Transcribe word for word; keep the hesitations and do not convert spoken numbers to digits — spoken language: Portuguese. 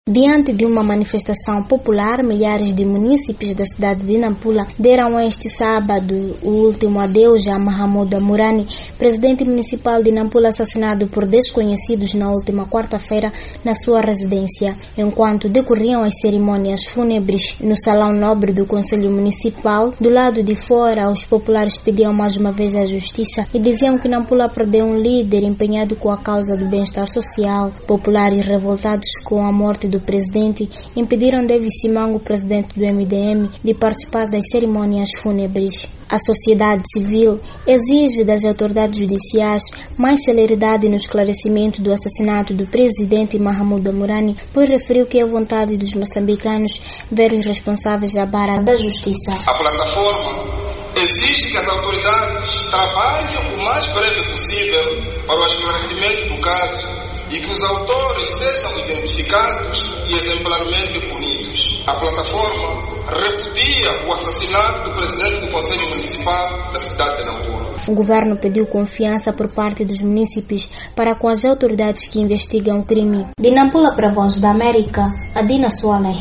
Diante de uma manifestação popular, milhares de munícipes da cidade de Nampula deram este sábado o último adeus a Mahamudu Amurani, presidente municipal de Nampula, assassinado por desconhecidos na última quarta-feira na sua residência. Enquanto decorriam as cerimônias fúnebres no Salão Nobre do Conselho Municipal, do lado de fora, os populares pediam mais uma vez a justiça e diziam que Nampula perdeu um líder empenhado com a causa do bem-estar social. Populares revoltados com a morte do presidente impediram David Simango, presidente do M D M, de participar das cerimônias fúnebres. A sociedade civil exige das autoridades judiciais mais celeridade no esclarecimento do assassinato do presidente Mahamudu Amurani, pois referiu que é vontade dos moçambicanos ver os responsáveis à barra da justiça. A plataforma exige que as autoridades trabalhem o mais breve possível para o esclarecimento do caso e que os autores sejam identificados e exemplarmente punidos. A plataforma repudia o assassinato do presidente do Conselho Municipal da cidade de Nampula. O governo pediu confiança por parte dos munícipes para com as autoridades que investigam o crime. De Nampula para a Voz da América, Adina Soaler.